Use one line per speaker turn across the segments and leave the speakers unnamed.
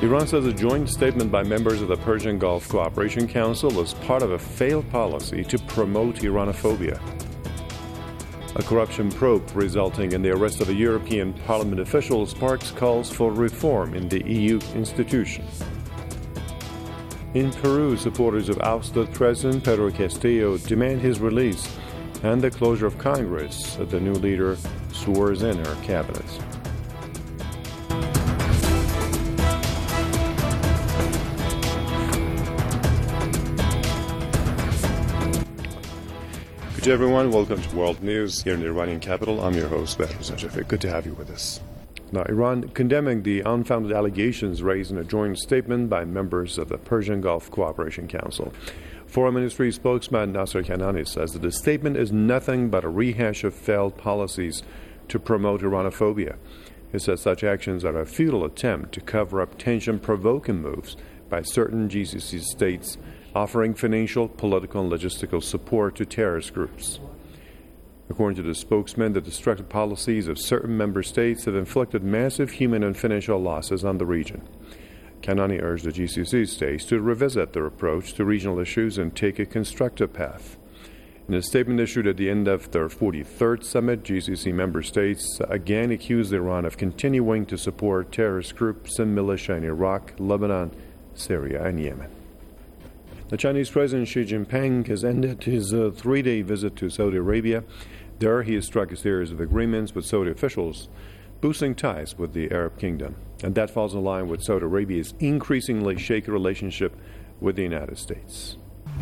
Iran says a joint statement by members of the Persian Gulf Cooperation Council is part of a failed policy to promote Iranophobia. A corruption probe resulting in the arrest of a European Parliament official sparks calls for reform in the EU institution. In Peru, supporters of ousted President Pedro Castillo demand his release and the closure of Congress. The new leader swears in her cabinet. Good day, everyone. Welcome to World News here in the Iranian capital. I'm your host, Behrouz Najafi. Good to have you with us. Now, Iran condemning the unfounded allegations raised in a joint statement by members of the Persian Gulf Cooperation Council. Foreign Ministry spokesman Nasser Kanani says that the statement is nothing but a rehash of failed policies to promote Iranophobia. He says such actions are a futile attempt to cover up tension-provoking moves by certain GCC states offering financial, political, and logistical support to terrorist groups. According to the spokesman, the destructive policies of certain member states have inflicted massive human and financial losses on the region. Kanani urged the GCC states to revisit their approach to regional issues and take a constructive path. In a statement issued at the end of their 43rd summit, GCC member states again accused Iran of continuing to support terrorist groups and militia in Iraq, Lebanon, Syria, and Yemen. The Chinese President Xi Jinping has ended his three-day visit to Saudi Arabia. There, he has struck a series of agreements with Saudi officials, boosting ties with the Arab kingdom. And that falls in line with Saudi Arabia's increasingly shaky relationship with the United States.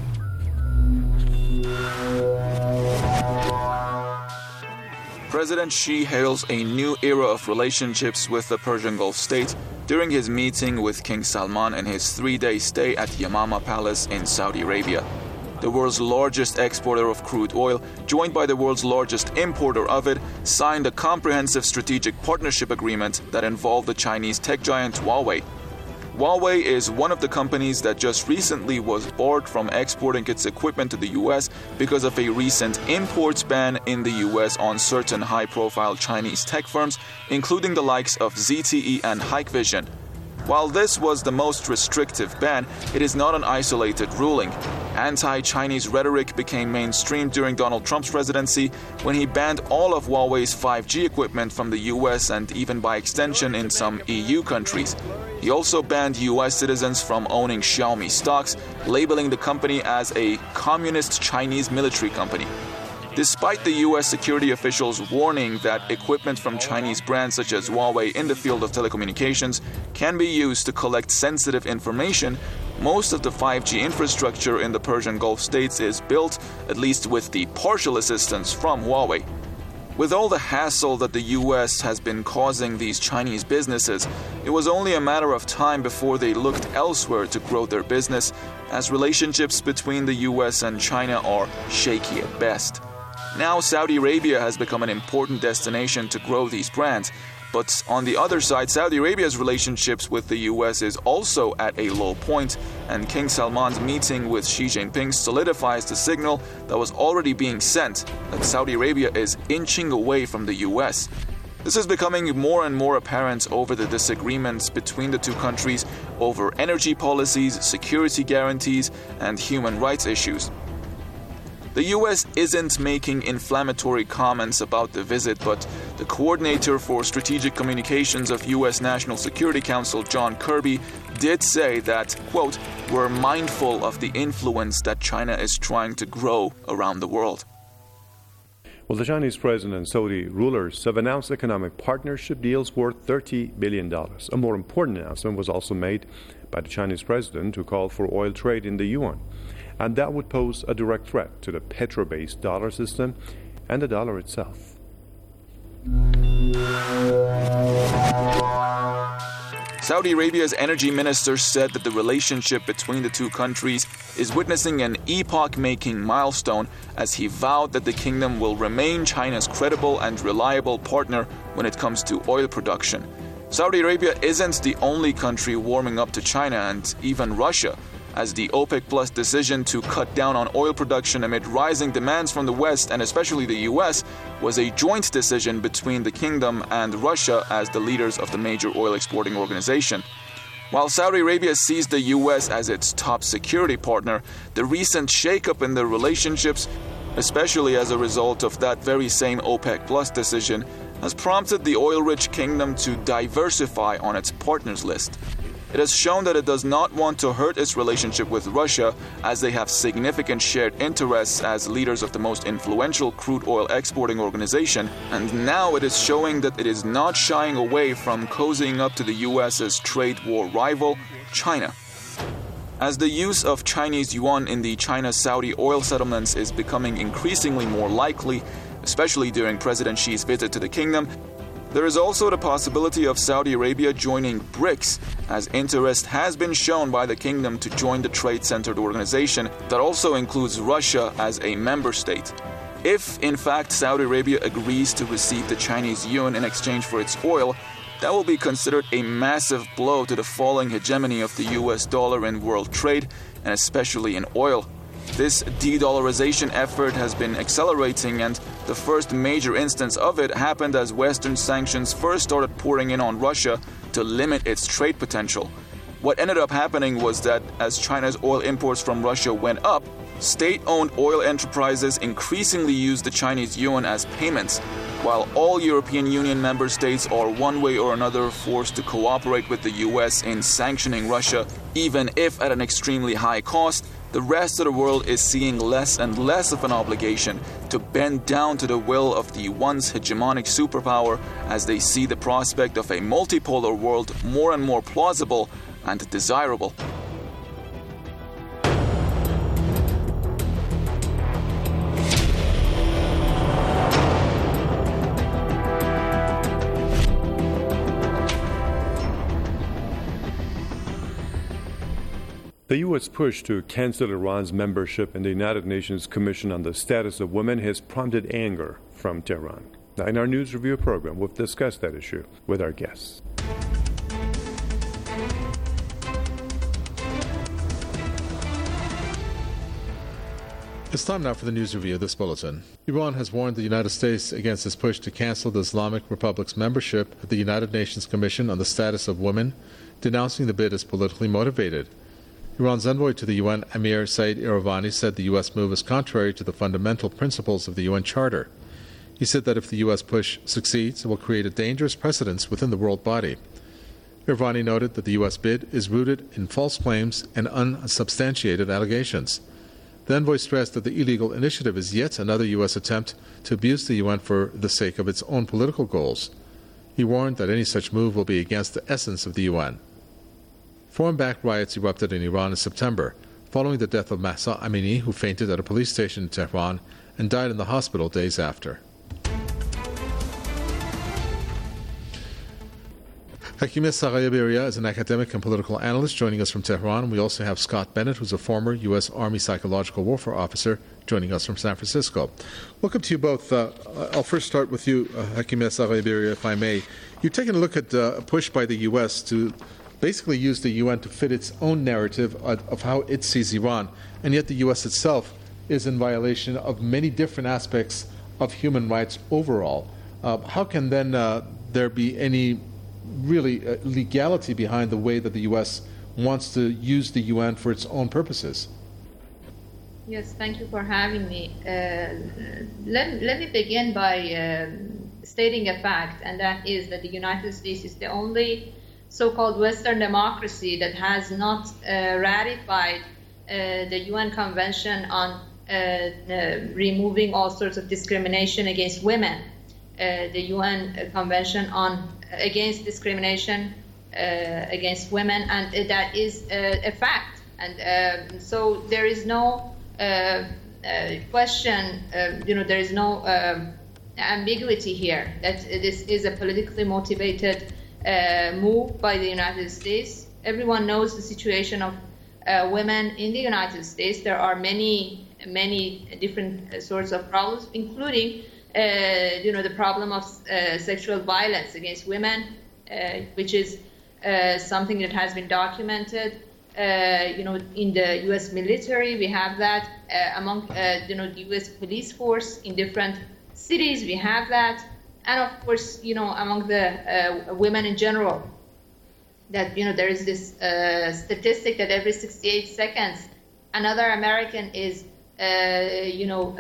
President Xi hails a new era of relationships with the Persian Gulf states during his meeting with King Salman and his three-day stay at Yamama Palace in Saudi Arabia. The world's largest exporter of crude oil, joined by the world's largest importer of it, signed a comprehensive strategic partnership agreement that involved the Chinese tech giant Huawei. Huawei is one of the companies that just recently was barred from exporting its equipment to the U.S. because of a recent imports ban in the U.S. on certain high-profile Chinese tech firms, including the likes of ZTE and Hikvision. While this was the most restrictive ban, it is not an isolated ruling. Anti-Chinese rhetoric became mainstream during Donald Trump's presidency when he banned all of Huawei's 5G equipment from the US and even by extension in some EU countries. He also banned US citizens from owning Xiaomi stocks, labeling the company as a communist Chinese military company. Despite the U.S. security officials warning that equipment from Chinese brands such as Huawei in the field of telecommunications can be used to collect sensitive information, most of the 5G infrastructure in the Persian Gulf states is built, at least with the partial assistance from Huawei. With all the hassle that the U.S. has been causing these Chinese businesses, it was only a matter of time before they looked elsewhere to grow their business, as relationships between the U.S. and China are shaky at best. Now Saudi Arabia has become an important destination to grow these brands. But on the other side, Saudi Arabia's relationships with the US is also at a low point, and King Salman's meeting with Xi Jinping solidifies the signal that was already being sent that Saudi Arabia is inching away from the US. This is becoming more and more apparent over the disagreements between the two countries over energy policies, security guarantees, and human rights issues. The U.S. isn't making inflammatory comments about the visit, but the coordinator for strategic communications of U.S. National Security Council, John Kirby, did say that, quote, "We're mindful of the influence that China is trying to grow around the world."
Well, the Chinese president and Saudi rulers have announced economic partnership deals worth $30 billion. A more important announcement was also made by the Chinese president, who called for oil trade in the yuan. And that would pose a direct threat to the petro-based dollar system and the dollar itself.
Saudi Arabia's energy minister said that the relationship between the two countries is witnessing an epoch-making milestone, as he vowed that the kingdom will remain China's credible and reliable partner when it comes to oil production. Saudi Arabia isn't the only country warming up to China, and even Russia, as the OPEC Plus decision to cut down on oil production amid rising demands from the West and especially the US was a joint decision between the kingdom and Russia as the leaders of the major oil exporting organization. While Saudi Arabia sees the U.S. as its top security partner, the recent shakeup in their relationships, especially as a result of that very same OPEC Plus decision, has prompted the oil-rich kingdom to diversify on its partners list. It has shown that it does not want to hurt its relationship with Russia, as they have significant shared interests as leaders of the most influential crude oil exporting organization, and now it is showing that it is not shying away from cozying up to the US's trade war rival, China. As the use of Chinese yuan in the China-Saudi oil settlements is becoming increasingly more likely, especially during President Xi's visit to the kingdom, there is also the possibility of Saudi Arabia joining BRICS, as interest has been shown by the kingdom to join the trade-centered organization that also includes Russia as a member state. If, in fact, Saudi Arabia agrees to receive the Chinese yuan in exchange for its oil, that will be considered a massive blow to the falling hegemony of the US dollar in world trade, and especially in oil. This de-dollarization effort has been accelerating, and the first major instance of it happened as Western sanctions first started pouring in on Russia to limit its trade potential. What ended up happening was that as China's oil imports from Russia went up, state-owned oil enterprises increasingly used the Chinese yuan as payments, while all European Union member states are one way or another forced to cooperate with the US in sanctioning Russia, even if at an extremely high cost. The rest of the world is seeing less and less of an obligation to bend down to the will of the once hegemonic superpower, as they see the prospect of a multipolar world more and more plausible and desirable.
The U.S. push to cancel Iran's membership in the United Nations Commission on the Status of Women has prompted anger from Tehran. Now, in our news review program, we'll discuss that issue with our guests.
It's time now for the news review of this bulletin. Iran has warned the United States against its push to cancel the Islamic Republic's membership of the United Nations Commission on the Status of Women, denouncing the bid as politically motivated. Iran's envoy to the UN, Amir Said Iravani, said the U.S. move is contrary to the fundamental principles of the UN Charter. He said that if the U.S. push succeeds, it will create a dangerous precedent within the world body. Iravani noted that the U.S. bid is rooted in false claims and unsubstantiated allegations. The envoy stressed that the illegal initiative is yet another U.S. attempt to abuse the UN for the sake of its own political goals. He warned that any such move will be against the essence of the UN. Foreign-backed riots erupted in Iran in September, following the death of Mahsa Amini, who fainted at a police station in Tehran and died in the hospital days after. Hakimeh Saghayabiria is an academic and political analyst joining us from Tehran. We also have Scott Bennett, who's a former U.S. Army psychological warfare officer, joining us from San Francisco. Welcome to you both. I'll first start with you, Hakimeh Saghayabiria, if I may. You've taken a look at a push by the U.S. to basically use the UN to fit its own narrative of how it sees Iran, and yet the U.S. itself is in violation of many different aspects of human rights overall. How can then there be any really legality behind the way that the U.S. wants to use the UN for its own purposes?
Yes, thank you for having me. Let me begin by stating a fact, and that is that the United States is the only so-called Western democracy that has not ratified the UN Convention on removing all sorts of discrimination against women, the UN Convention on against discrimination against women, and that is a fact. And so there is no question, there is no ambiguity here that this is a politically motivated move by the United States. Everyone knows the situation of women in the United States. There are many different sorts of problems, including the problem of sexual violence against women, which is something that has been documented. In the U.S. military, we have that. Among the U.S. police force in different cities, we have that. And of course, among the women in general. that, there is this statistic that every 68 seconds, another American is a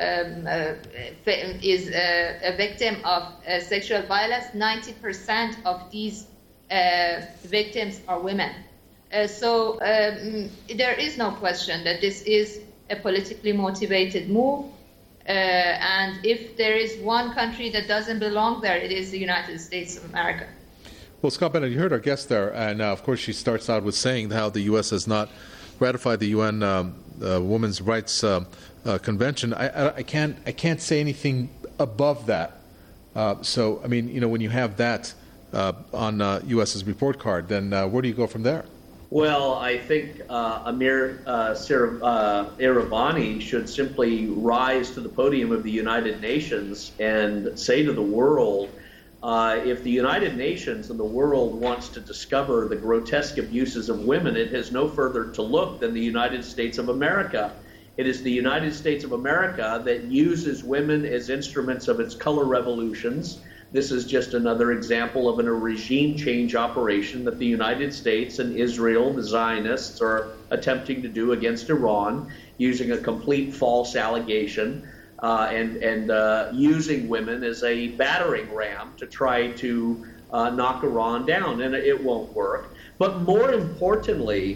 victim of sexual violence. 90% of these victims are women. So there is no question that this is a politically motivated move. And if there is one country that doesn't belong there, it is the United States of America.
Well, Scott Bennett, you heard our guest there, and of course she starts out with saying how the U.S. has not ratified the UN Women's Rights Convention. I can't say anything above that. So, I mean, when you have that on U.S.'s report card, then where do you go from there?
Well, I think Amir Iravani should simply rise to the podium of the United Nations and say to the world, if the United Nations and the world wants to discover the grotesque abuses of women, it has no further to look than the United States of America. It is the United States of America that uses women as instruments of its color revolutions. This is just another example of a regime change operation that the United States and Israel, the Zionists, are attempting to do against Iran, using a complete false allegation and using women as a battering ram to try to knock Iran down, and it won't work. But more importantly,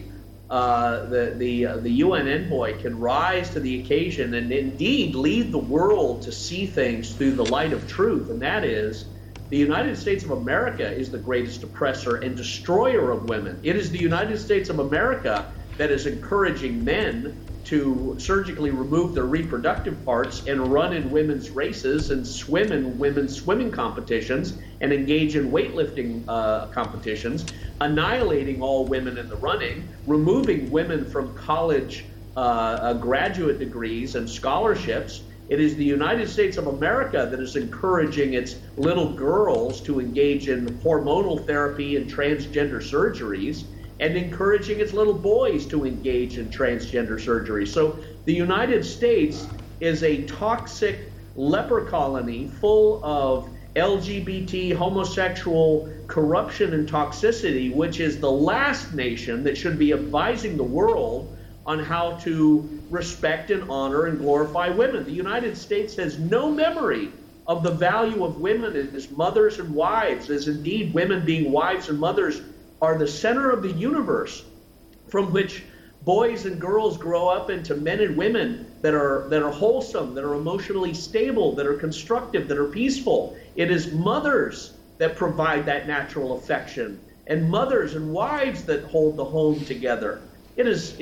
the UN envoy can rise to the occasion and indeed lead the world to see things through the light of truth, and that is the United States of America is the greatest oppressor and destroyer of women. It is the United States of America that is encouraging men to surgically remove their reproductive parts and run in women's races and swim in women's swimming competitions and engage in weightlifting competitions, annihilating all women in the running, removing women from college graduate degrees and scholarships. It is the United States of America that is encouraging its little girls to engage in hormonal therapy and transgender surgeries, and encouraging its little boys to engage in transgender surgery. So the United States is a toxic leper colony full of LGBT, homosexual corruption and toxicity, which is the last nation that should be advising the world on how to respect and honor and glorify women. The United States has no memory of the value of women as mothers and wives, as indeed women being wives and mothers are the center of the universe from which boys and girls grow up into men and women that are wholesome, that are emotionally stable, that are constructive, that are peaceful. It is mothers that provide that natural affection, and mothers and wives that hold the home together. It is.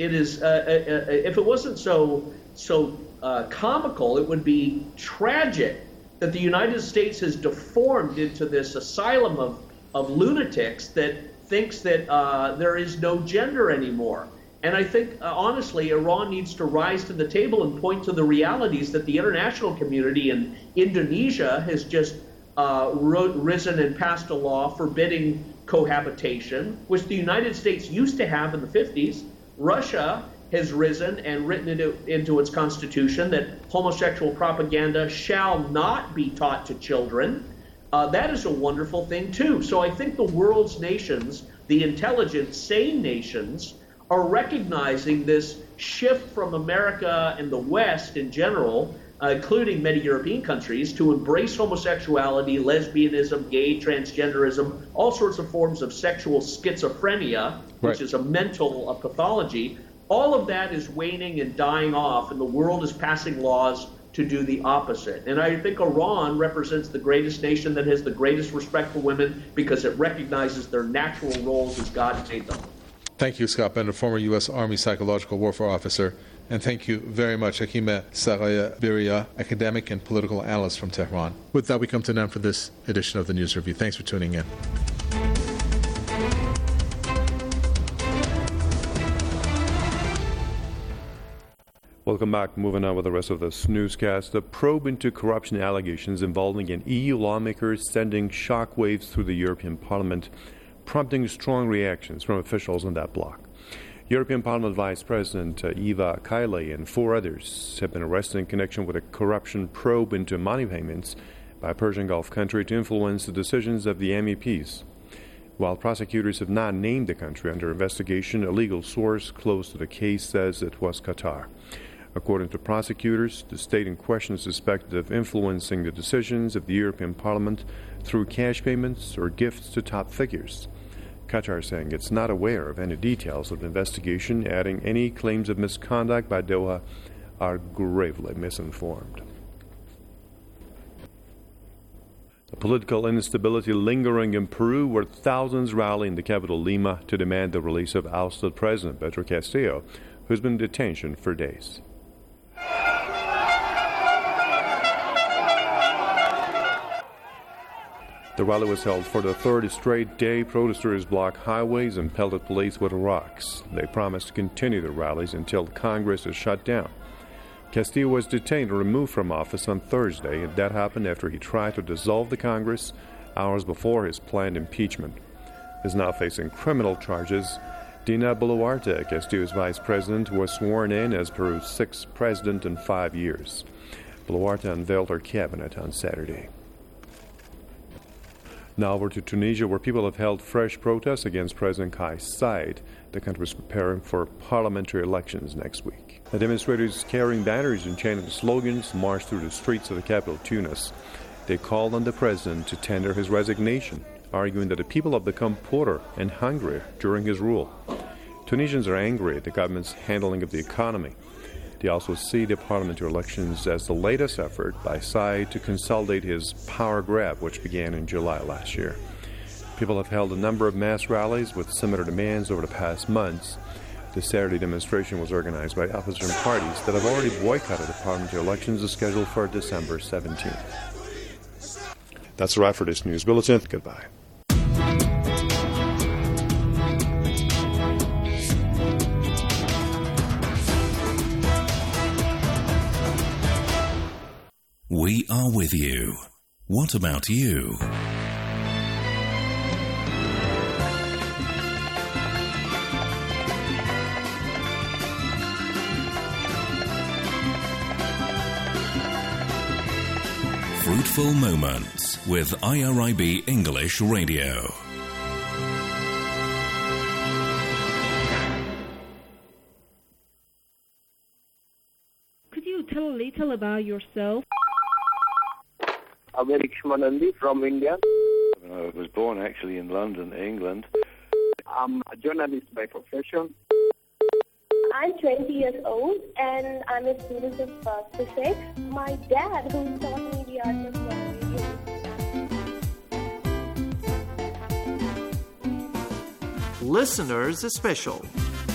If it wasn't so comical, it would be tragic that the United States has deformed into this asylum of lunatics that thinks that there is no gender anymore. And I think, honestly, Iran needs to rise to the table and point to the realities that the international community in Indonesia has just risen and passed a law forbidding cohabitation, which the United States used to have in the 50s. Russia has risen and written into its constitution that homosexual propaganda shall not be taught to children. That is a wonderful thing, too. So I think the world's nations, the intelligent, sane nations, are recognizing this shift from America and the West in general, including many European countries, to embrace homosexuality, lesbianism, gay, transgenderism, all sorts of forms of sexual schizophrenia, which is a mental pathology. All of that is waning and dying off, and the world is passing laws to do the opposite. And I think Iran represents the greatest nation that has the greatest respect for women because it recognizes their natural roles as God made them.
Thank you, Scott Bennett, former U.S. Army psychological warfare officer. And thank you very much, Hakimeh Saraya Biria, academic and political analyst from Tehran. With that, we come to an end for this edition of the News Review. Thanks for tuning in.
Welcome back. Moving on with the rest of this newscast. A probe into corruption allegations involving an EU lawmaker sending shockwaves through the European Parliament, prompting strong reactions from officials in that bloc. European Parliament Vice President Eva Kaili and 4 others have been arrested in connection with a corruption probe into money payments by a Persian Gulf country to influence the decisions of the MEPs. While prosecutors have not named the country under investigation, a legal source close to the case says it was Qatar. According to prosecutors, the state in question is suspected of influencing the decisions of the European Parliament through cash payments or gifts to top figures. Qatar saying it's not aware of any details of the investigation, adding any claims of misconduct by Doha are gravely misinformed. The political instability lingering in Peru, where thousands rally in the capital Lima to demand the release of ousted President Pedro Castillo, who's been in detention for days. The rally was held for the third straight day. Protesters blocked highways and pelted police with rocks. They promised to continue the rallies until Congress is shut down. Castillo was detained and removed from office on Thursday, and that happened after he tried to dissolve the Congress hours before his planned impeachment. He is now facing criminal charges. Dina Boluarte, Castillo's vice president, was sworn in as Peru's sixth president in 5 years. Boluarte unveiled her cabinet on Saturday. Now over to Tunisia, where people have held fresh protests against President Kais Saied. The country is preparing for parliamentary elections next week. The demonstrators carrying banners and chanting slogans marched through the streets of the capital, Tunis. They called on the president to tender his resignation, arguing that the people have become poorer and hungrier during his rule. Tunisians are angry at the government's handling of the economy. They also see the parliamentary elections as the latest effort by Saied to consolidate his power grab, which began in July last year. People have held a number of mass rallies with similar demands over the past months. The Saturday demonstration was organized by opposition parties that have already boycotted the parliamentary elections scheduled for December 17th. That's a wrap for this news bulletin. Goodbye.
We are with you. What about you? Fruitful Moments with IRIB English Radio.
Could you tell a little about yourself?
I'm Eric Shmanandi from India.
I was born actually in London, England.
I'm a journalist by profession.
I'm 20 years old and I'm a student of physics. My dad, who taught me the art of radio.
Listeners Special.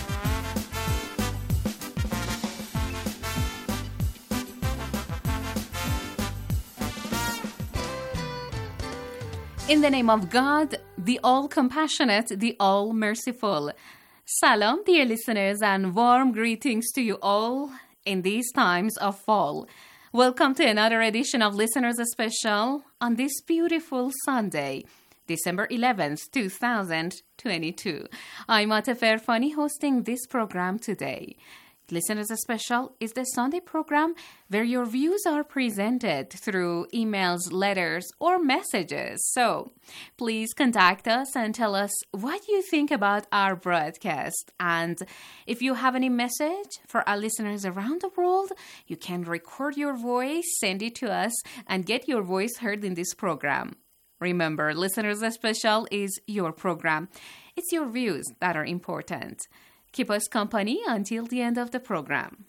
In the name of God, the all-compassionate, the all-merciful. Salam, dear listeners, and warm greetings to you all in these times of fall. Welcome to another edition of Listeners Special on this beautiful Sunday, December 11th, 2022. I'm Atif Erfani hosting this program today. Listeners Special is the Sunday program where your views are presented through emails, letters, or messages. So please contact us and tell us what you think about our broadcast. And if you have any message for our listeners around the world, you can record your voice, send it to us, and get your voice heard in this program. Remember, Listeners Special is your program. It's your views that are important. Keep us company until the end of the program.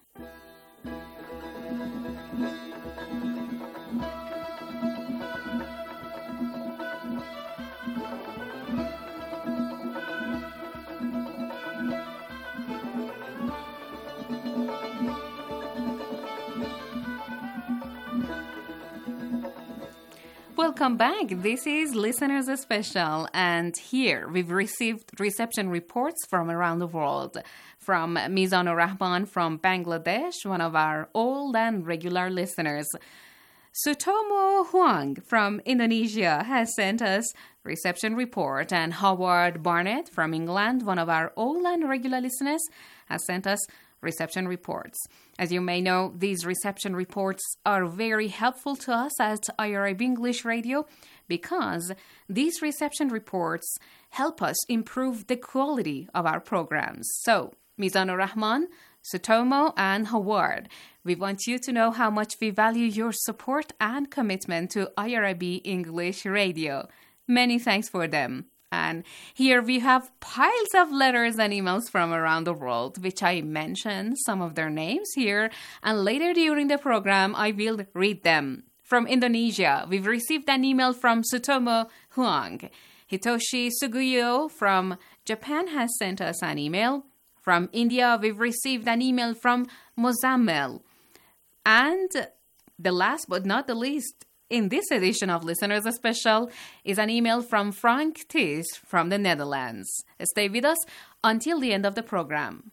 Welcome back. This is Listeners Special, and here we've received reception reports from around the world. From Mizanur Rahman from Bangladesh, one of our old and regular listeners. Sutomo Huang from Indonesia has sent us reception report, and Howard Barnett from England, one of our old and regular listeners, has sent us reception reports. As you may know, these reception reports are very helpful to us at IRIB English Radio because these reception reports help us improve the quality of our programs. So, Mizanur Rahman, Sutomo, and Howard, we want you to know how much we value your support and commitment to IRIB English Radio. Many thanks for them. And here we have piles of letters and emails from around the world, which I mention some of their names here, and later during the program I will read them. From Indonesia, we've received an email from Sutomo Huang. Hitoshi Sugiyo from Japan has sent us an email. From India, we've received an email from Mozammel. And the last but not the least, in this edition of Listeners Special is an email from Frank Tis from the Netherlands. Stay with us until the end of the program.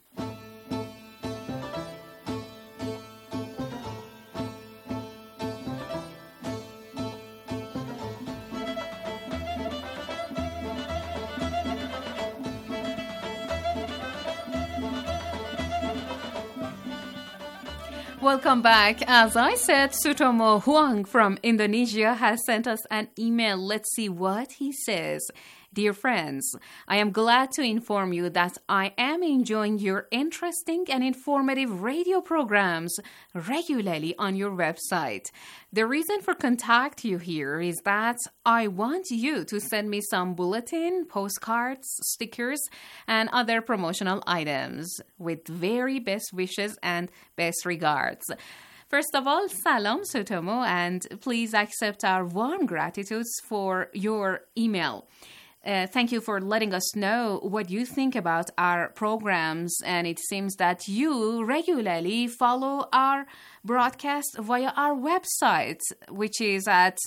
Welcome back. As I said, Sutomo Huang from Indonesia has sent us an email. Let's see what he says. Dear friends, I am glad to inform you that I am enjoying your interesting and informative radio programs regularly on your website. The reason for contact you here is that I want you to send me some bulletin, postcards, stickers, and other promotional items with very best wishes and best regards. First of all, salam, Sutomo, and please accept our warm gratitudes for your email. Thank you for letting us know what you think about our programs, and it seems that you regularly follow our broadcast via our website, which is at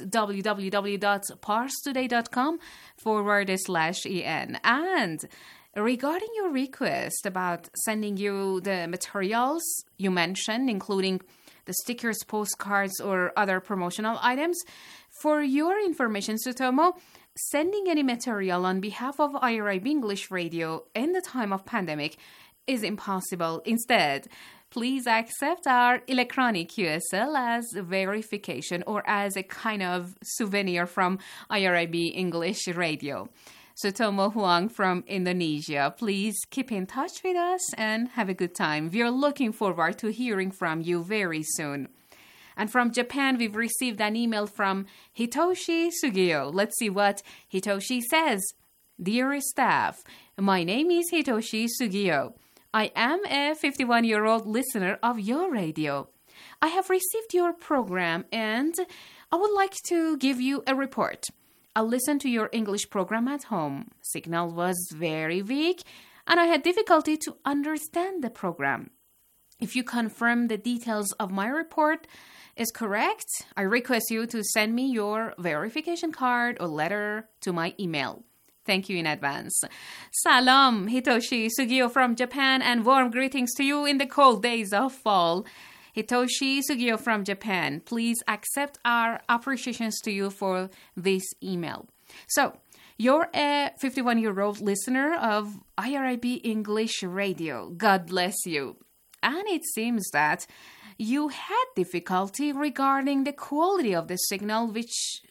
www.parstoday.com/en. And regarding your request about sending you the materials you mentioned, including the stickers, postcards, or other promotional items, for your information, Sutomo, sending any material on behalf of IRIB English Radio in the time of pandemic is impossible. Instead, please accept our electronic QSL as verification or as a kind of souvenir from IRIB English Radio. Sutomo Huang from Indonesia, please keep in touch with us and have a good time. We are looking forward to hearing from you very soon. And from Japan, we've received an email from Hitoshi Sugiyo. Let's see what Hitoshi says. Dear staff, my name is Hitoshi Sugiyo. I am a 51-year-old listener of your radio. I have received your program and I would like to give you a report. I listened to your English program at home. Signal was very weak and I had difficulty to understand the program. If you confirm the details of my report is correct, I request you to send me your verification card or letter to my email. Thank you in advance. Salam, Hitoshi Sugiyo from Japan, and warm greetings to you in the cold days of fall. Hitoshi Sugiyo from Japan, please accept our appreciations to you for this email. So, you're a 51-year-old listener of IRIB English Radio. God bless you. And it seems that you had difficulty regarding the quality of the signal, which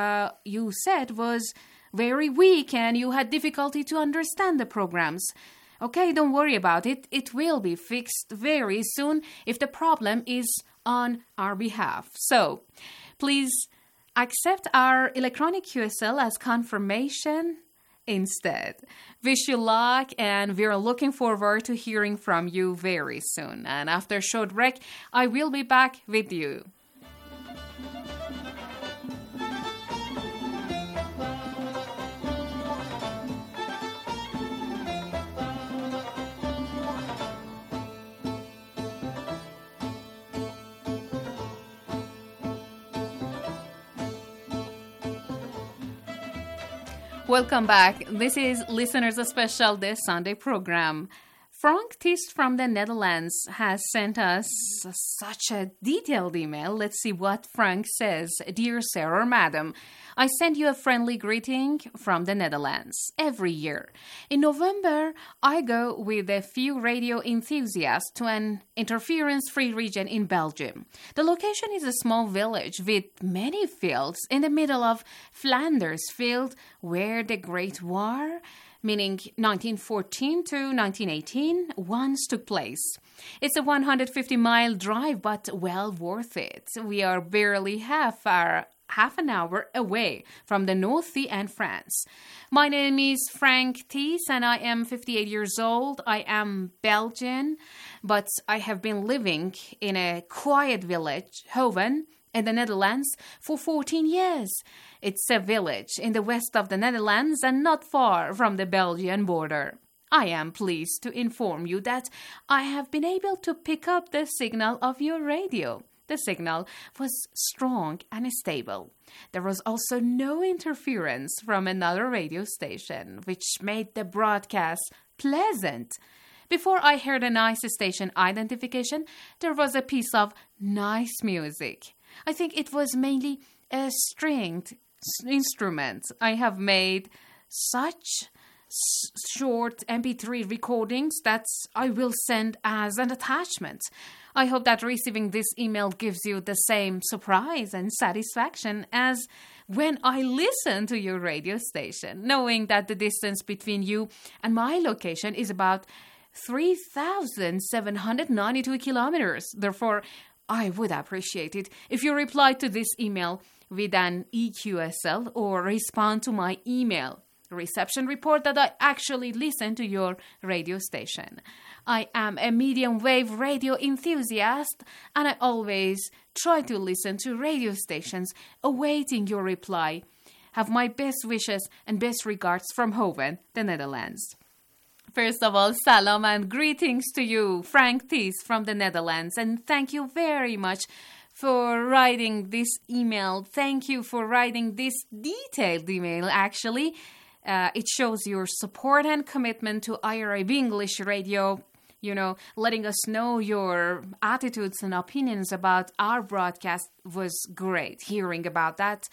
you said was very weak and you had difficulty to understand the programs. Okay, don't worry about it. It will be fixed very soon if the problem is on our behalf. So, please accept our electronic QSL as confirmation instead. Wish you luck, and we're looking forward to hearing from you very soon. And after a short break, I will be back with you. Welcome back. This is Listeners Special, this Sunday program. Frank Tist from the Netherlands has sent us such a detailed email. Let's see what Frank says. Dear Sir or Madam, I send you a friendly greeting from the Netherlands every year. In November, I go with a few radio enthusiasts to an interference-free region in Belgium. The location is a small village with many fields in the middle of Flanders field where the Great War, meaning 1914 to 1918, once took place. It's a 150-mile drive, but well worth it. We are barely half an hour away from the North Sea and France. My name is Frank Thies, and I am 58 years old. I am Belgian, but I have been living in a quiet village, Hoven, in the Netherlands for 14 years. It's a village in the west of the Netherlands and not far from the Belgian border. I am pleased to inform you that I have been able to pick up the signal of your radio. The signal was strong and stable. There was also no interference from another radio station, which made the broadcast pleasant. Before I heard a nice station identification, there was a piece of nice music. I think it was mainly a stringed instrument. I have made such short MP3 recordings that I will send as an attachment. I hope that receiving this email gives you the same surprise and satisfaction as when I listen to your radio station, knowing that the distance between you and my location is about 3,792 kilometers. Therefore, I would appreciate it if you reply to this email with an EQSL or respond to my email reception report that I actually listen to your radio station. I am a medium wave radio enthusiast, and I always try to listen to radio stations awaiting your reply. Have my best wishes and best regards from Hoven, the Netherlands. First of all, salam and greetings to you, Frank Thies from the Netherlands, and thank you very much for writing this email. Thank you for writing this detailed email, actually. It shows your support and commitment to IRIB English Radio, letting us know your attitudes and opinions about our broadcast was great. Hearing about that,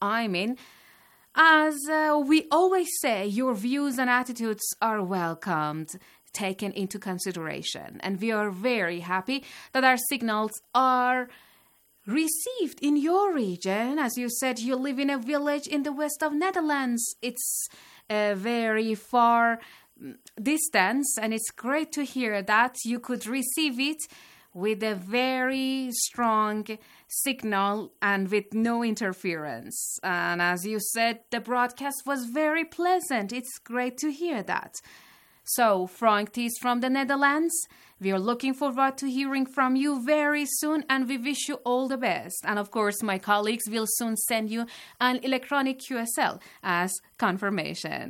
as we always say, your views and attitudes are welcomed, taken into consideration, and we are very happy that our signals are received in your region. As you said, you live in a village in the west of Netherlands. It's a very far distance, and it's great to hear that you could receive it with a very strong signal and with no interference. And as you said, the broadcast was very pleasant. It's great to hear that. So, Frank Thies from the Netherlands, we are looking forward to hearing from you very soon, and we wish you all the best. And of course, my colleagues will soon send you an electronic QSL as confirmation.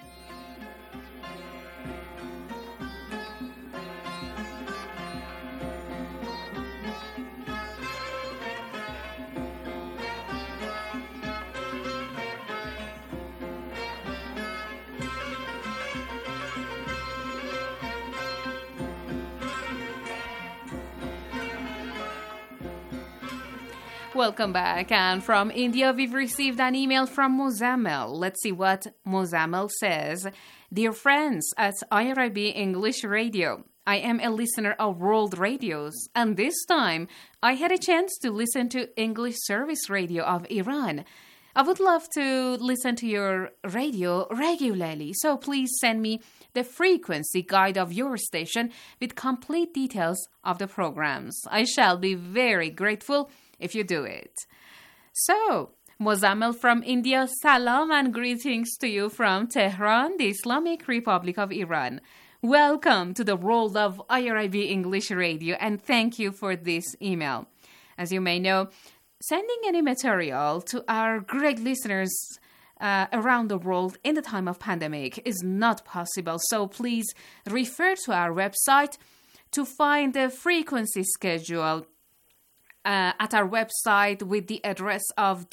Welcome back. And from India, we've received an email from Mozammel. Let's see what Mozammel says. Dear friends at IRIB English Radio, I am a listener of World Radios, and this time I had a chance to listen to English Service Radio of Iran. I would love to listen to your radio regularly, so please send me the frequency guide of your station with complete details of the programs. I shall be very grateful if you do it. So, Mozammel from India, salam and greetings to you from Tehran, the Islamic Republic of Iran. Welcome to the world of IRIB English Radio, and thank you for this email. As you may know, sending any material to our great listeners around the world in the time of pandemic is not possible, so please refer to our website to find the frequency schedule at our website with the address of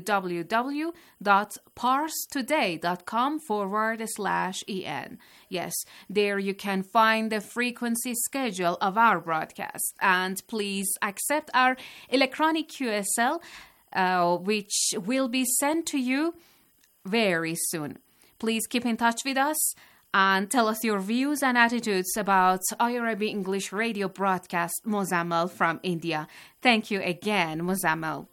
www.parstoday.com/en. Yes, there you can find the frequency schedule of our broadcast. And please accept our electronic QSL, which will be sent to you very soon. Please keep in touch with us and tell us your views and attitudes about IRIB English radio broadcast Mozamel from India. Thank you again, Mozamel.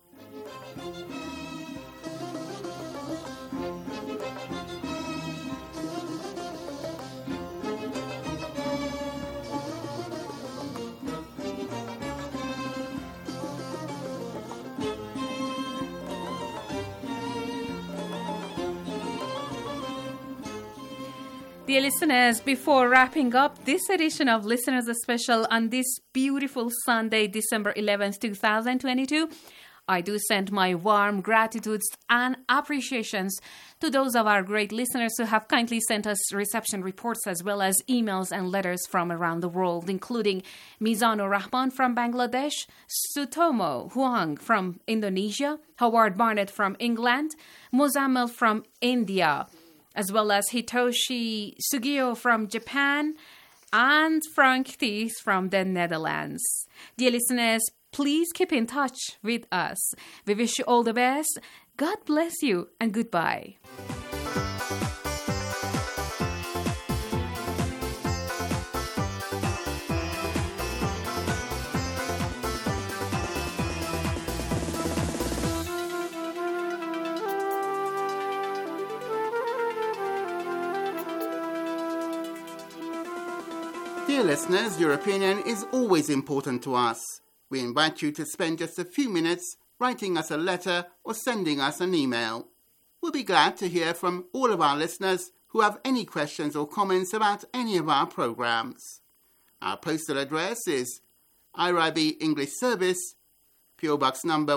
Dear listeners, before wrapping up this edition of Listeners Special on this beautiful Sunday, December 11th, 2022, I do send my warm gratitudes and appreciations to those of our great listeners who have kindly sent us reception reports as well as emails and letters from around the world, including Mizanur Rahman from Bangladesh, Sutomo Huang from Indonesia, Howard Barnett from England, Mozamel from India, as well as Hitoshi Sugio from Japan, and Frank Thies from the Netherlands. Dear listeners, please keep in touch with us. We wish you all the best. God bless you, and goodbye.
Dear listeners, your opinion is always important to us. We invite you to spend just a few minutes writing us a letter or sending us an email. We'll be glad to hear from all of our listeners who have any questions or comments about any of our programs. Our postal address is IRIB English Service, PO Box number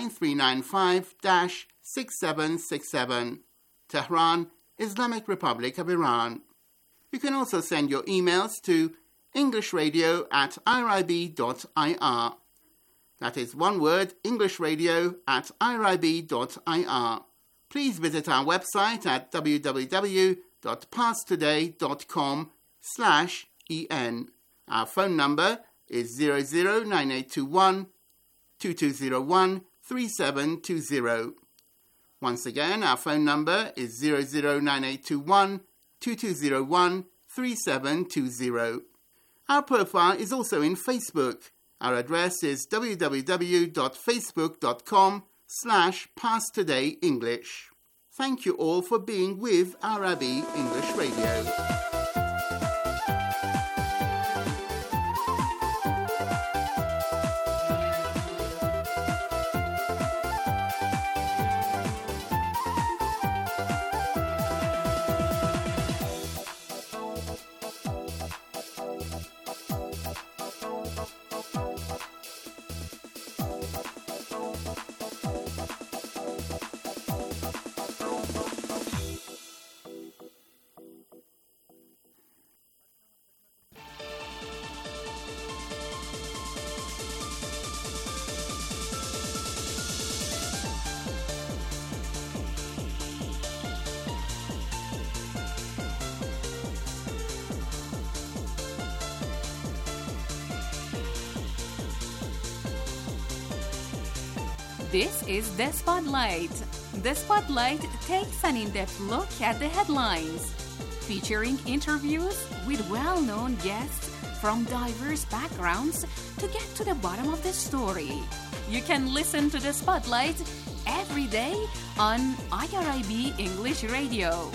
19395-6767, Tehran, Islamic Republic of Iran. You can also send your emails to englishradio@irib.ir. That is one word, englishradio@irib.ir. Please visit our website at www.parstoday.com/en. Our phone number is 009821 2201 3720. Once again, our phone number is 009821 2201 3720. Our profile is also in Facebook. Our address is www.facebook.com/PassTodayEnglish. Thank you all for being with IRIB English Radio.
This is The Spotlight. The Spotlight takes an in-depth look at the headlines, featuring interviews with well-known guests from diverse backgrounds to get to the bottom of the story. You can listen to The Spotlight every day on IRIB English Radio.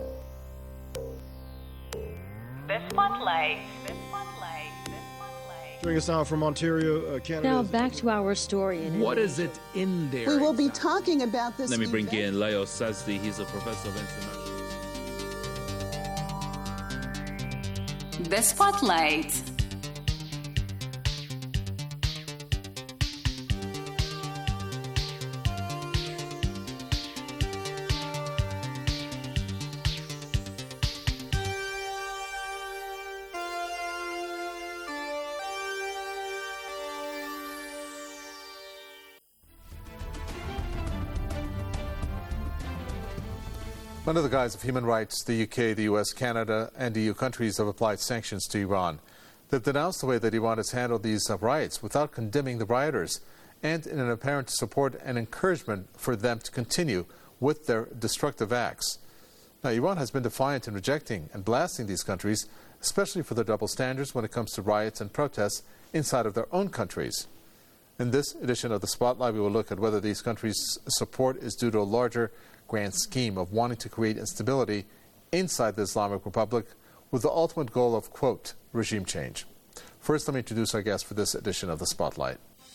The Spotlight. The Spotlight. The Spotlight. Joining us now from Ontario, Canada.
Now back to our story.
What is it in there?
We will be talking about this.
Let me bring in Leo Sazdi. He's a professor of international.
The Spotlight.
Under the guise of human rights, the UK, the US, Canada, and EU countries have applied sanctions to Iran. They've denounced the way that Iran has handled these riots without condemning the rioters and in an apparent support and encouragement for them to continue with their destructive acts. Now, Iran has been defiant in rejecting and blasting these countries, especially for their double standards when it comes to riots and protests inside of their own countries. In this edition of the Spotlight, we will look at whether these countries' support is due to a larger grand scheme of wanting to create instability inside the Islamic Republic with the ultimate goal of, quote, regime change. First, let me introduce our guest for this edition of the Spotlight.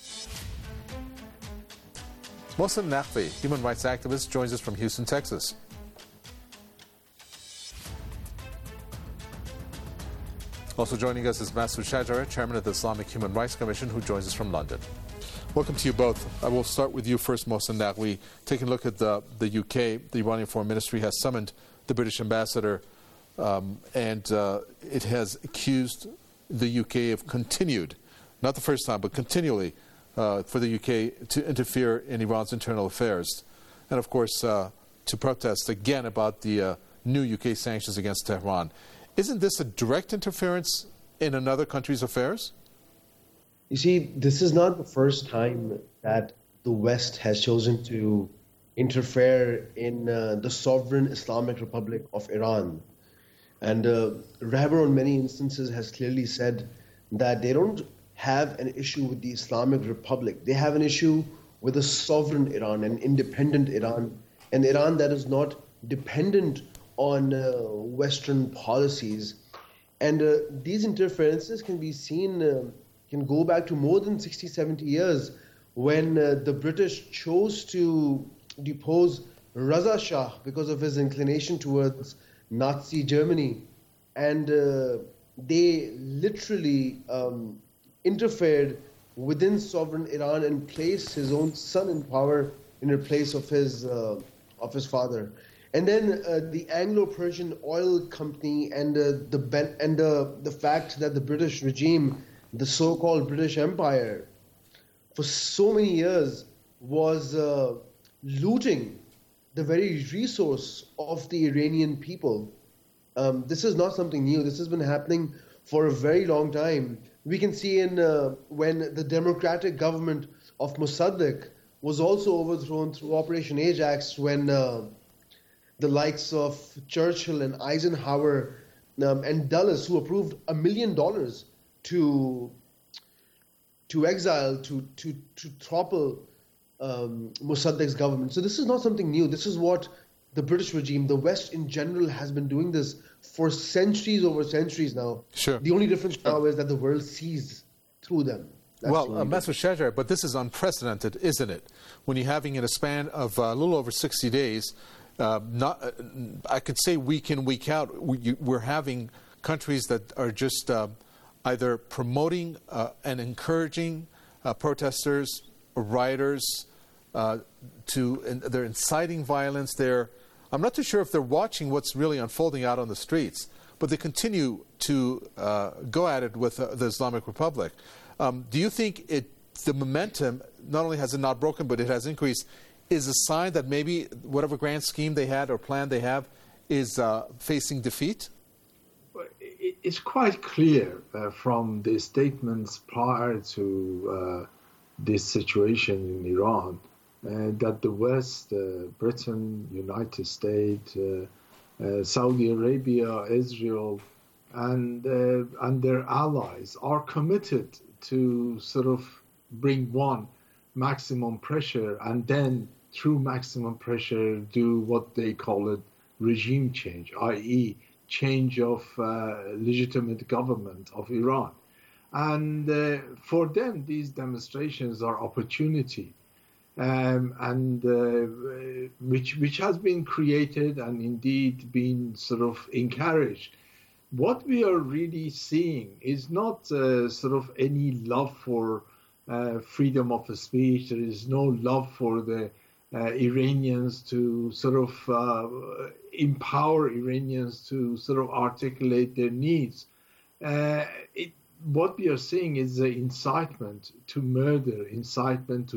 Mohsen Naqvi, human rights activist, joins us from Houston, Texas. Also joining us is Masood Shajara, chairman of the Islamic Human Rights Commission, who joins us from London. Welcome to you both. I will start with you first, Mohsen Naqvi. Taking a look at the UK, the Iranian Foreign Ministry has summoned the British ambassador and it has accused the UK of continued, not the first time, but continually for the UK to interfere in Iran's internal affairs. And of course, to protest again about the new UK sanctions against Tehran. Isn't this a direct interference in another country's affairs?
You see, this is not the first time that the West has chosen to interfere in the sovereign Islamic Republic of Iran. And Rahbar, in many instances, has clearly said that they don't have an issue with the Islamic Republic. They have an issue with a sovereign Iran, an independent Iran, an Iran that is not dependent on Western policies. And these interferences can be seen can go back to more than 60, 70 years when the British chose to depose Raza Shah because of his inclination towards Nazi Germany. And they literally interfered within sovereign Iran and placed his own son in power in place of his father. And then the Anglo-Persian Oil Company and the fact that the British regime, the so-called British Empire, for so many years was looting the very resource of the Iranian people. This is not something new. This has been happening for a very long time. We can see in when the democratic government of Mossadegh was also overthrown through Operation Ajax, when the likes of Churchill and Eisenhower and Dulles, who approved $1 million to exile, to topple Mossadegh's government. So this is not something new. This is what the British regime, the West in general, has been doing this for centuries over centuries now.
Sure.
The only difference now is that the world sees through them.
Masood Shajara, but this is unprecedented, isn't it? When you're having in a span of a little over 60 days, I could say week in, week out, we're having countries that are just either promoting and encouraging protesters or rioters they're inciting violence. I'm not too sure if they're watching what's really unfolding out on the streets, but they continue to go at it with the Islamic Republic. Do you think the momentum, not only has it not broken, but it has increased, is a sign that maybe whatever grand scheme they had or plan they have is facing defeat?
It's quite clear from the statements prior to this situation in Iran that the West, Britain, United States, Saudi Arabia, Israel, and their allies are committed to sort of bring maximum pressure, and then through maximum pressure do what they call it regime change, i.e. change of legitimate government of Iran. And for them, these demonstrations are opportunity, which has been created and indeed been sort of encouraged. What we are really seeing is not sort of any love for freedom of speech. There is no love for the Iranians to sort of empower Iranians to sort of articulate their needs. What we are seeing is the incitement to murder, incitement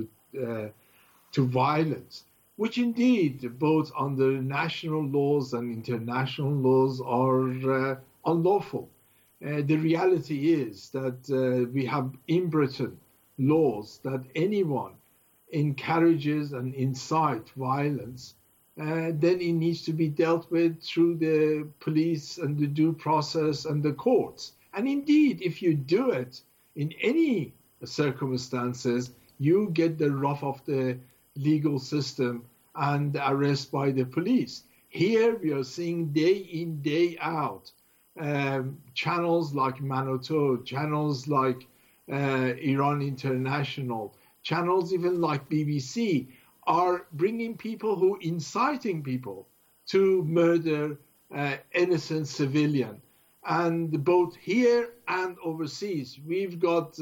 to violence, which indeed both under national laws and international laws are unlawful. The reality is that we have in Britain laws that anyone encourages and incites violence, then it needs to be dealt with through the police and the due process and the courts. And indeed, if you do it in any circumstances, you get the wrath of the legal system and arrest by the police. Here we are seeing day in, day out, channels like Manoto, channels like Iran International, channels even like BBC are bringing people who inciting people to murder innocent civilian. And both here and overseas, we've got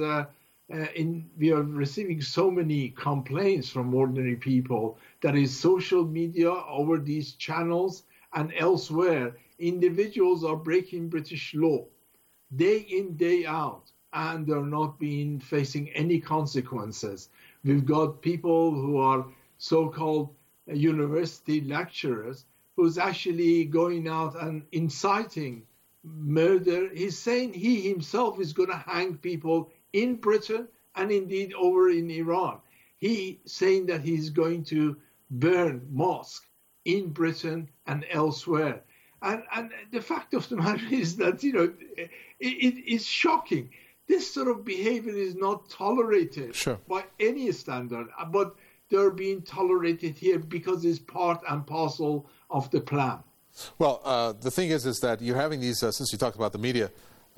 we are receiving so many complaints from ordinary people that is social media over these channels and elsewhere. Individuals are breaking British law day in, day out, and they're not being facing any consequences. We've got people who are so-called university lecturers who's actually going out and inciting murder. He's saying he himself is going to hang people in Britain and indeed over in Iran. He saying that he's going to burn mosques in Britain and elsewhere. And the fact of the matter is that, it is shocking. This sort of behavior is not tolerated by any standard, but they're being tolerated here because it's part and parcel of the plan.
Well, the thing is that you're having these, since you talked about the media,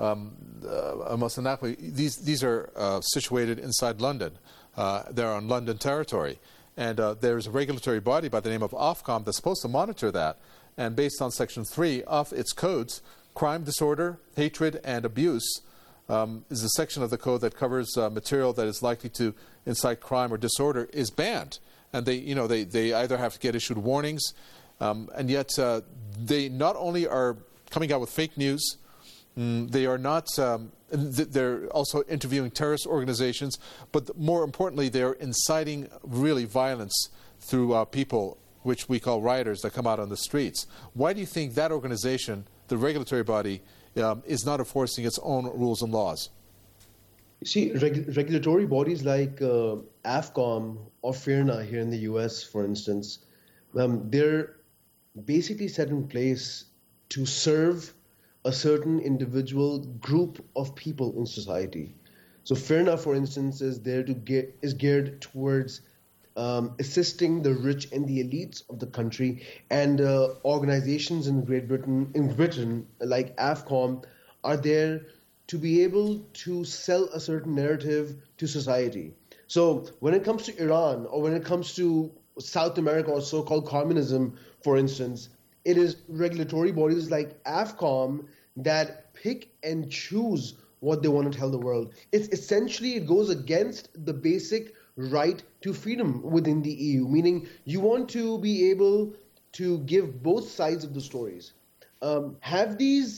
these are situated inside London. They're on London territory. And there's a regulatory body by the name of Ofcom that's supposed to monitor that. And based on Section 3 of its codes, crime, disorder, hatred, and abuse is a section of the code that covers material that is likely to incite crime or disorder is banned. And they either have to get issued warnings, and yet they not only are coming out with fake news, they are not. They're also interviewing terrorist organizations, but more importantly, they're inciting really violence through people, which we call rioters, that come out on the streets. Why do you think that organization, the regulatory body, is not enforcing its own rules and laws?
You see, regulatory bodies like AFCOM or FIRNA here in the US, for instance, they're basically set in place to serve a certain individual group of people in society. So FIRNA, for instance, is geared towards assisting the rich and the elites of the country, and organizations in Britain like AFCOM are there to be able to sell a certain narrative to society. So when it comes to Iran, or when it comes to South America or so-called communism, for instance, it is regulatory bodies like AFCOM that pick and choose what they want to tell the world. It goes against the basic right to freedom within the EU, meaning you want to be able to give both sides of the stories. Has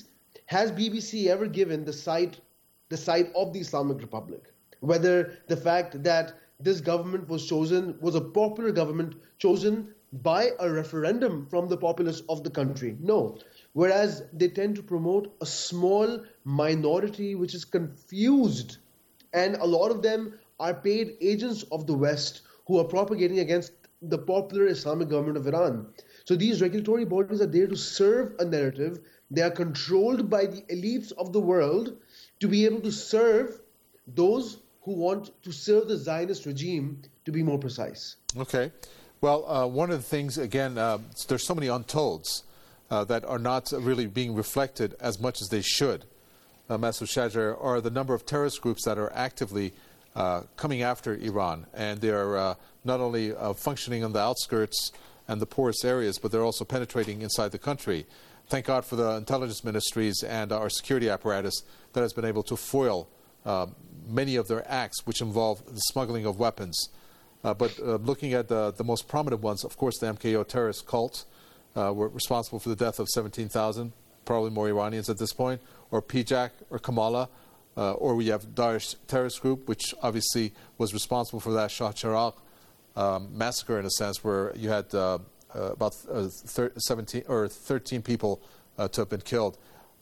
BBC ever given the side of the Islamic Republic? Whether the fact that this government was a popular government chosen by a referendum from the populace of the country? No. Whereas they tend to promote a small minority which is confused, and a lot of them are paid agents of the West who are propagating against the popular Islamic government of Iran. So these regulatory bodies are there to serve a narrative. They are controlled by the elites of the world to be able to serve those who want to serve the Zionist regime, to be more precise.
Okay. Well, one of the things, again, there's so many untolds that are not really being reflected as much as they should. Masoud Shajar, are the number of terrorist groups that are actively coming after Iran. And they are not only functioning on the outskirts and the poorest areas, but they're also penetrating inside the country. Thank God for the intelligence ministries and our security apparatus that has been able to foil many of their acts, which involve the smuggling of weapons. But looking at the most prominent ones, of course, the MKO terrorist cult were responsible for the death of 17,000, probably more Iranians at this point, or PJAK or Kamala, or we have Daesh terrorist group, which obviously was responsible for that Shah Cheragh massacre, in a sense, where you had about 17 or 13 people to have been killed.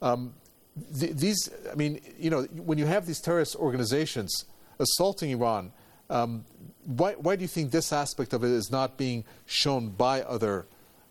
These, I mean, you know, when you have these terrorist organizations assaulting Iran, why do you think this aspect of it is not being shown by other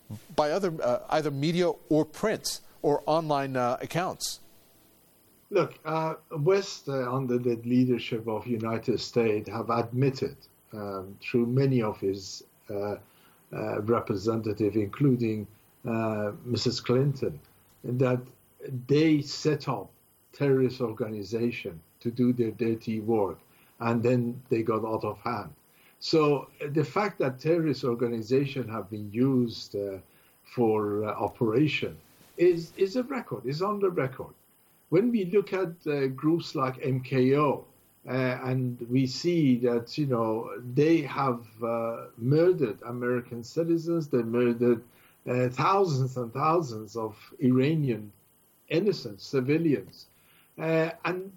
either media or print or online accounts?
Look, West, under the leadership of United States, have admitted through many of his representatives, including Mrs. Clinton, that they set up terrorist organization to do their dirty work, and then they got out of hand. So the fact that terrorist organizations have been used for operation is a record, is on the record. When we look at groups like MKO, and we see that, you know, they have murdered American citizens, they murdered thousands and thousands of Iranian innocent civilians, and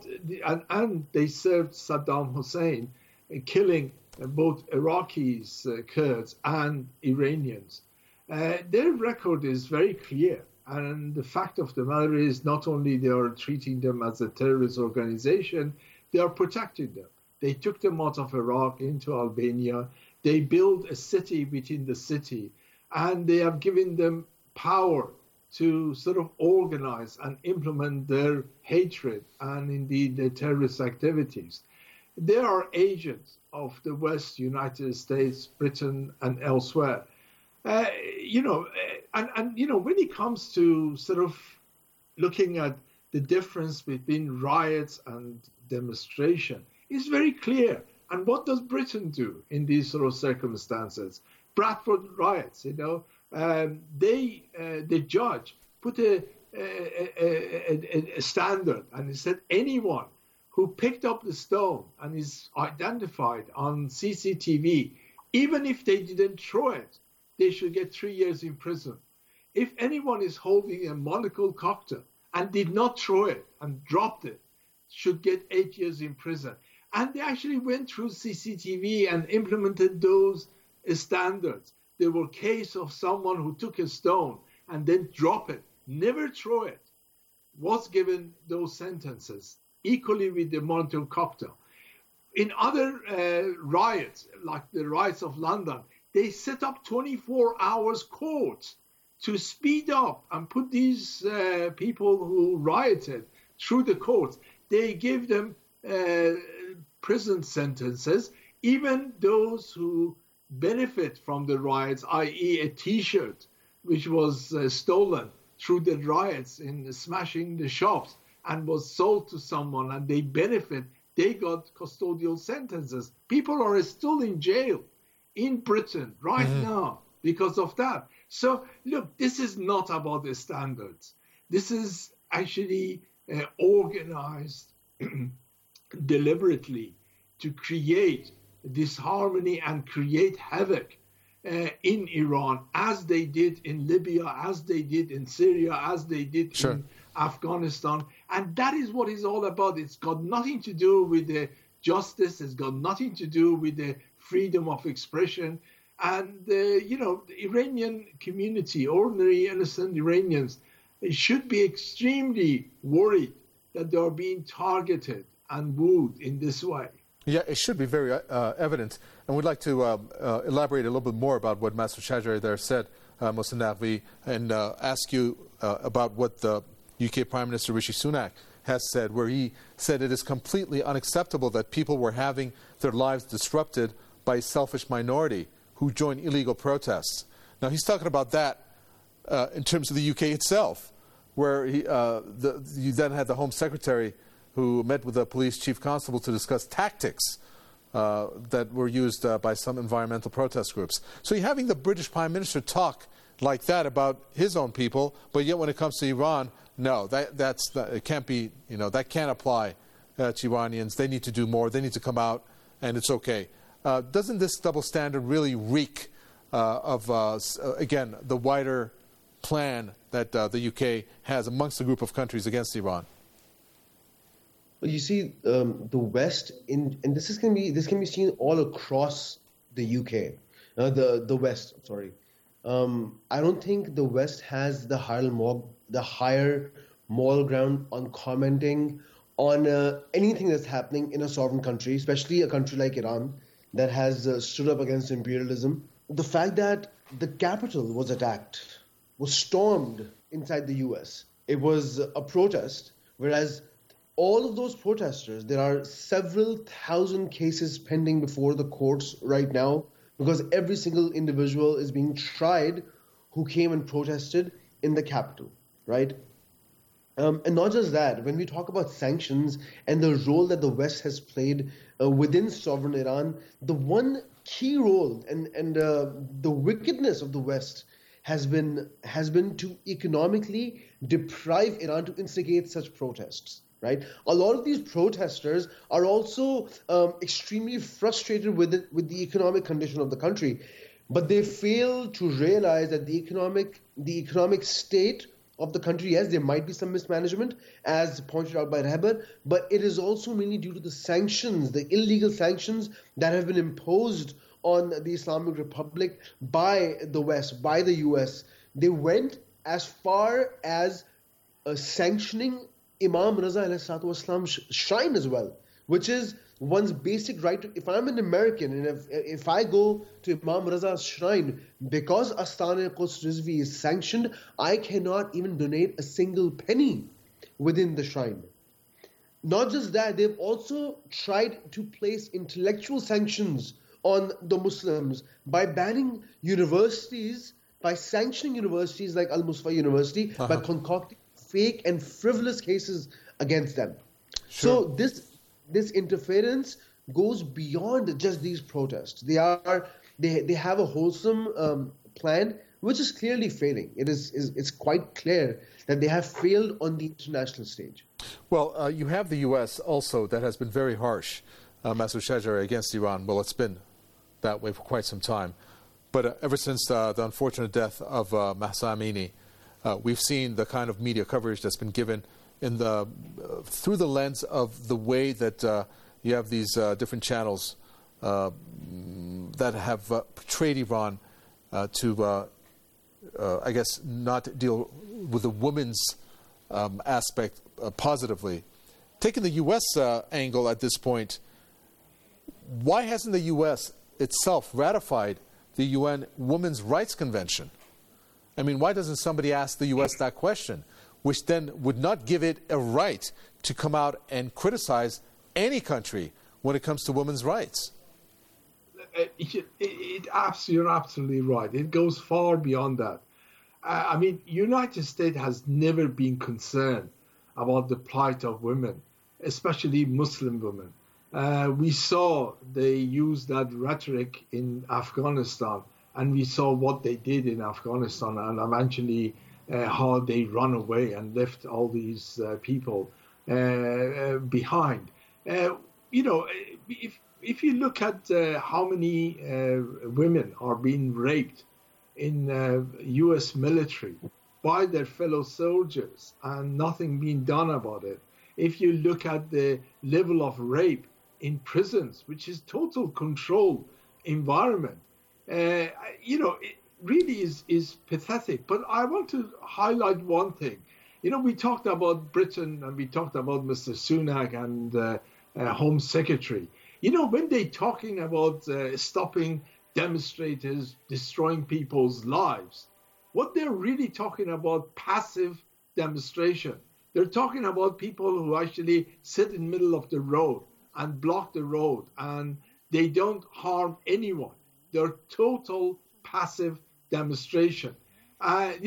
they served Saddam Hussein, killing both Iraqis, Kurds, and Iranians. Their record is very clear. And the fact of the matter is, not only they are treating them as a terrorist organization, they are protecting them. They took them out of Iraq into Albania. They built a city within the city, and they have given them power to sort of organize and implement their hatred and indeed their terrorist activities. They are agents of the West, United States, Britain, and elsewhere. When it comes to sort of looking at the difference between riots and demonstration, it's very clear. And what does Britain do in these sort of circumstances? Bradford riots, the judge put a standard, and he said anyone who picked up the stone and is identified on CCTV, even if they didn't throw it, they should get 3 years in prison. If anyone is holding a Molotov cocktail and did not throw it and dropped it, should get 8 years in prison. And they actually went through CCTV and implemented those standards. There were cases of someone who took a stone and then dropped it, never throw it, was given those sentences, equally with the Molotov cocktail. In other riots, like the riots of London, they set up 24 hours courts to speed up and put these people who rioted through the courts. They give them prison sentences, even those who benefit from the riots, i.e. a T-shirt which was stolen through the riots in smashing the shops and was sold to someone and they benefit, they got custodial sentences. People are still in jail in Britain right now because of that. So, look, this is not about the standards. This is actually organized deliberately to create disharmony and create havoc in Iran, as they did in Libya, as they did in Syria, as they did in Afghanistan. And that is what it's all about. It's got nothing to do with the justice. It's got nothing to do with the freedom of expression. And, the Iranian community, ordinary innocent Iranians, should be extremely worried that they are being targeted and wooed in this way.
Yeah, it should be very evident. And we'd like to elaborate a little bit more about what Masoud Shajar there said, Mohsen Naqvi, and ask you about what the UK Prime Minister Rishi Sunak has said, where he said it is completely unacceptable that people were having their lives disrupted by a selfish minority who join illegal protests. Now, he's talking about that in terms of the UK itself, where you then had the Home Secretary who met with the police chief constable to discuss tactics that were used by some environmental protest groups. So you're having the British Prime Minister talk like that about his own people, but yet when it comes to Iran, no, it can't be, that can't apply to Iranians. They need to do more. They need to come out, and it's okay. Doesn't this double standard really reek of, again, the wider plan that the UK has amongst a group of countries against Iran?
Well, you see, the West, and this can be seen all across the UK, the West. I'm sorry. I don't think the West has the higher moral ground on commenting on anything that's happening in a sovereign country, especially a country like Iran that has stood up against imperialism. The fact that the capital was attacked, was stormed inside the US. It was a protest, whereas all of those protesters, there are several thousand cases pending before the courts right now because every single individual is being tried who came and protested in the capital, right? And not just that, when we talk about sanctions and the role that the West has played within sovereign Iran, the one key role and the wickedness of the West has been to economically deprive Iran to instigate such protests. Right, a lot of these protesters are also extremely frustrated with the economic condition of the country, but they fail to realize that the economic state of the country, yes, there might be some mismanagement, as pointed out by Rahbar, but it is also mainly due to the sanctions, the illegal sanctions that have been imposed on the Islamic Republic by the West, by the US. They went as far as sanctioning Imam Raza ﷺ's shrine as well, which is one's basic right. If I'm an American and if I go to Imam Raza's shrine, because Astana-e-Quds Rizvi is sanctioned, I cannot even donate a single penny within the shrine. Not just that, they've also tried to place intellectual sanctions on the Muslims by banning universities, by sanctioning universities like Al-Mustafa University, by concocting fake and frivolous cases against them. Sure. So this interference goes beyond just these protests. They have a wholesome plan which is clearly failing. It's quite clear that they have failed on the international stage.
Well, you have the U.S. also that has been very harsh, Masoud Shajari, against Iran. Well, it's been that way for quite some time. But ever since the unfortunate death of Mahsa Amini, we've seen the kind of media coverage that's been given through the lens of the way that you have these different channels that have portrayed Iran to, I guess, not deal with the women's aspect positively. Taking the U.S. Angle at this point, why hasn't the U.S. itself ratified the UN Women's Rights Convention? I mean, why doesn't somebody ask the U.S. that question, which then would not give it a right to come out and criticize any country when it comes to women's rights?
You're absolutely right. It goes far beyond that. I mean, United States has never been concerned about the plight of women, especially Muslim women. We saw they used that rhetoric in Afghanistan, and we saw what they did in Afghanistan, and eventually how they run away and left all these people behind. If you look at how many women are being raped in U.S. military by their fellow soldiers and nothing being done about it, if you look at the level of rape in prisons, which is total control environment, it really is pathetic. But I want to highlight one thing. We talked about Britain and we talked about Mr. Sunak and Home Secretary. When they're talking about stopping demonstrators, destroying people's lives, what they're really talking about passive demonstration. They're talking about people who actually sit in the middle of the road and block the road, and they don't harm anyone. They're total passive demonstration.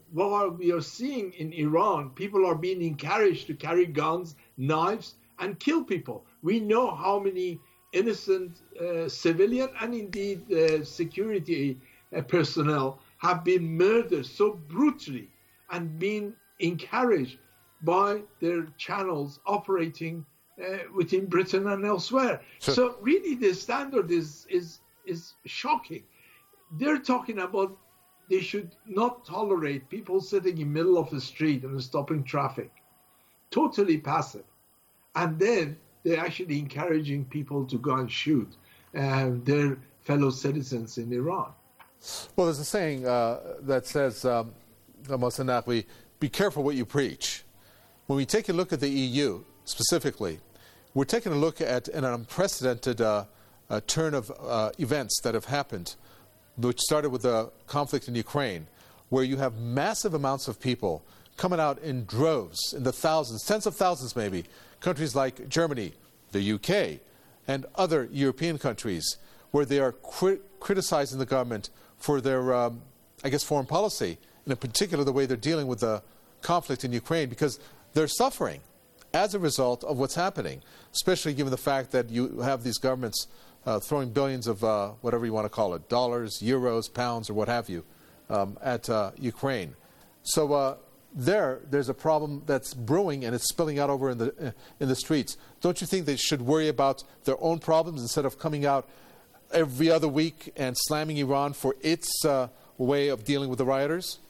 what we are seeing in Iran, people are being encouraged to carry guns, knives, and kill people. We know how many innocent civilian and indeed security personnel have been murdered so brutally and been encouraged by their channels operating within Britain and elsewhere.
Sure.
So really the standard is shocking. They're talking about they should not tolerate people sitting in the middle of the street and stopping traffic. Totally passive. And then they're actually encouraging people to go and shoot their fellow citizens in Iran.
Well, there's a saying that says, Mohsen Naqvi, be careful what you preach. When we take a look at the EU specifically, we're taking a look at an unprecedented turn of events that have happened, which started with the conflict in Ukraine, where you have massive amounts of people coming out in droves, in the thousands, tens of thousands maybe, countries like Germany, the UK, and other European countries, where they are criticizing the government for their, foreign policy, and in particular the way they're dealing with the conflict in Ukraine, because they're suffering as a result of what's happening, especially given the fact that you have these governments throwing billions of whatever you want to call it, dollars, euros, pounds, or what have you, at Ukraine. So there's a problem that's brewing and it's spilling out over in the streets. Don't you think they should worry about their own problems instead of coming out every other week and slamming Iran for its way of dealing with the rioters?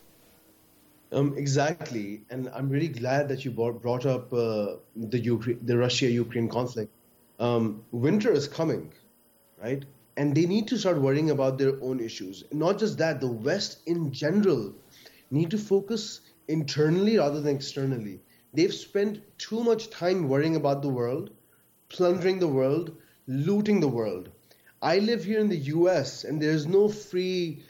Exactly, and I'm really glad that you brought up the Russia-Ukraine conflict. Winter is coming, right? And they need to start worrying about their own issues. Not just that, the West in general need to focus internally rather than externally. They've spent too much time worrying about the world, plundering the world, looting the world. I live here in the U.S. and there's no free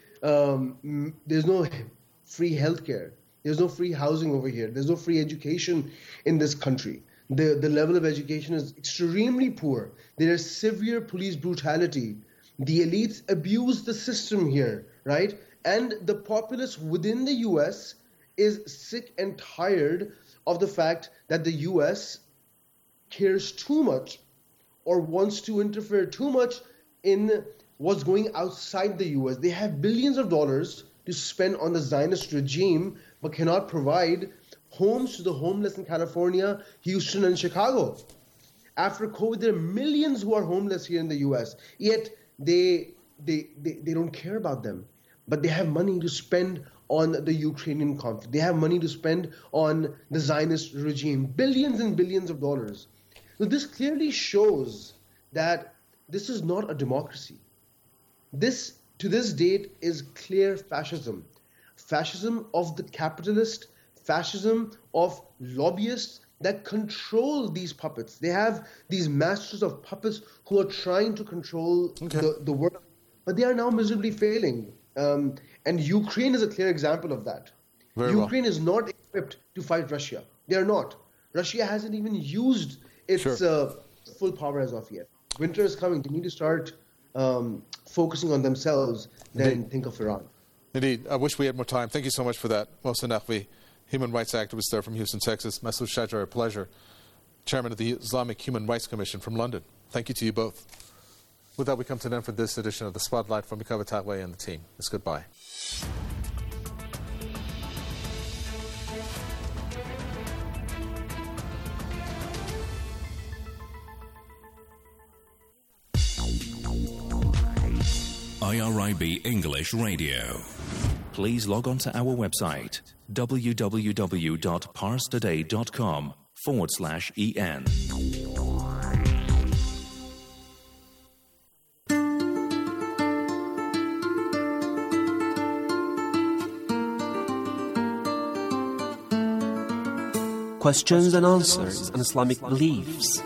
healthcare. There's no free housing over here. There's no free education in this country. The level of education is extremely poor. There is severe police brutality. The elites abuse the system here, right? And the populace within the U.S. is sick and tired of the fact that the U.S. cares too much or wants to interfere too much in what's going outside the U.S. They have billions of dollars to spend on the Zionist regime, but cannot provide homes to the homeless in California, Houston, and Chicago. After COVID, there are millions who are homeless here in the U.S., yet they don't care about them. But they have money to spend on the Ukrainian conflict. They have money to spend on the Zionist regime, billions and billions of dollars. So this clearly shows that this is not a democracy. This, to this date, is clear fascism. Fascism of the capitalist, fascism of lobbyists that control these puppets. They have these masters of puppets who are trying to control the world, but they are now miserably failing. And Ukraine is a clear example of that. Ukraine is not equipped to fight Russia. They are not. Russia hasn't even used its full power as of yet. Winter is coming. They need to start focusing on themselves, then think of Iran.
Indeed. I wish we had more time. Thank you so much for that. Mohsen Naqvi, human rights activist there from Houston, Texas. Masood Shajar, a pleasure. Chairman of the Islamic Human Rights Commission from London. Thank you to you both. With that, we come to an end for this edition of The Spotlight from Mikhail Taqvi and the team. It's goodbye.
IRIB English Radio. Please log on to our website www.parstoday.com/EN.
Questions and answers on Islamic beliefs.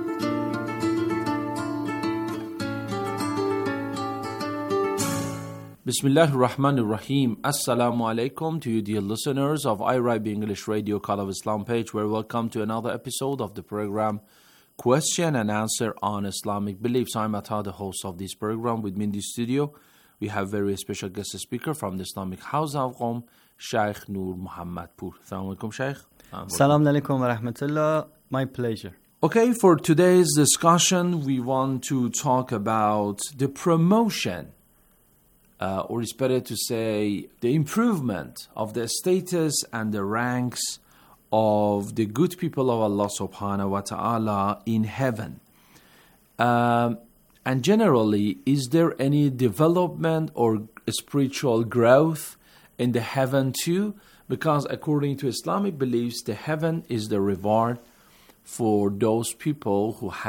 Bismillahir Rahmanir Rahim. Assalamu alaikum to you, dear listeners of IRIB English Radio Call of Islam page. We're welcome to another episode of the program Question and Answer on Islamic Beliefs. I'm Atta, the host of this program. With me in the studio, we have very special guest speaker from the Islamic House of Qom, Sheikh Noor Muhammad Poor. Assalamu alaikum, Sheikh.
Salam alaikum wa rahmatullah. My pleasure.
Okay, for today's discussion, we want to talk about the promotion, or it's better to say the improvement of the status and the ranks of the good people of Allah subhanahu wa ta'ala in heaven. And generally, is there any development or spiritual growth in the heaven too? Because according to Islamic beliefs, the heaven is the reward for those people who have